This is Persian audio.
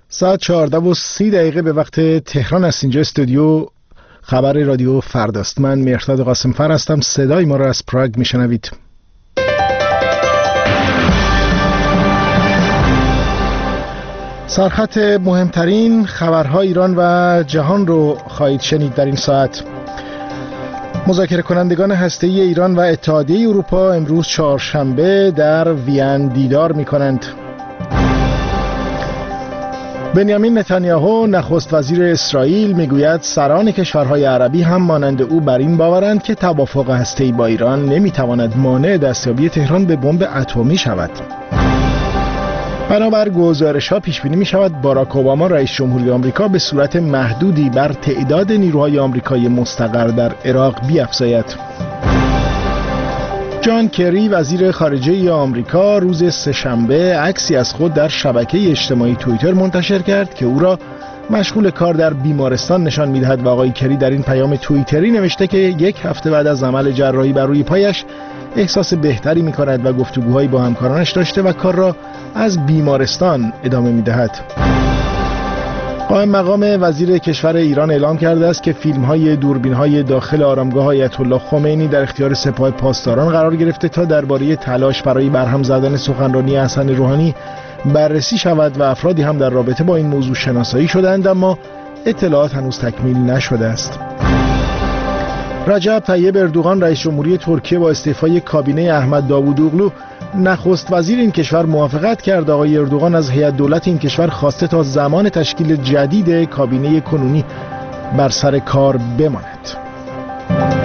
ساعت 14:30 به وقت تهران است. اینجا استودیو خبر رادیو فرداست. من مهرداد قاسمفر هستم. صدای ما را از پراگ میشنوید. سرخط مهمترین خبرهای ایران و جهان رو خواهید شنید در این ساعت. مذاکره کنندگان هسته‌ای ایران و اتحادیه اروپا امروز چهارشنبه در وین دیدار می‌کنند. بنیامین نتانیاهو نخست وزیر اسرائیل میگوید سران کشورهای عربی هم مانند او بر این باورند که توافق هسته‌ای با ایران نمیتواند مانع دستیابی تهران به بمب اتمی شود. بنابر گزارش‌ها پیش بینی می‌شود باراک اوباما رئیس جمهوری آمریکا به صورت محدودی بر تعداد نیروهای آمریکایی مستقر در عراق بیفزاید. جان کری وزیر خارجه آمریکا روز سه‌شنبه عکسی از خود در شبکه اجتماعی توییتر منتشر کرد که او را مشغول کار در بیمارستان نشان می‌دهد و آقای کری در این پیام توییتری نوشته که یک هفته بعد از عمل جراحی بر روی پایش احساس بهتری می‌کند و گفتگوهایی با همکارانش داشته و کار را از بیمارستان ادامه می‌دهد. قائم مقام وزیر کشور ایران اعلام کرده است که فیلم‌های دوربین‌های داخل آرامگاه آیت الله خمینی در اختیار سپاه پاسداران قرار گرفته تا درباره تلاش برای برهم زدن سخنرانی حسن روحانی بررسی شود و افرادی هم در رابطه با این موضوع شناسایی شدند، اما اطلاعات هنوز تکمیل نشده است. رجب طیب اردوغان رئیس جمهوری ترکیه با استعفای کابینه احمد داوودوغلو نخست وزیر این کشور موافقت کرد آقای اردوغان از هیئت دولت این کشور خواسته تا زمان تشکیل جدید کابینه کنونی بر سر کار بماند.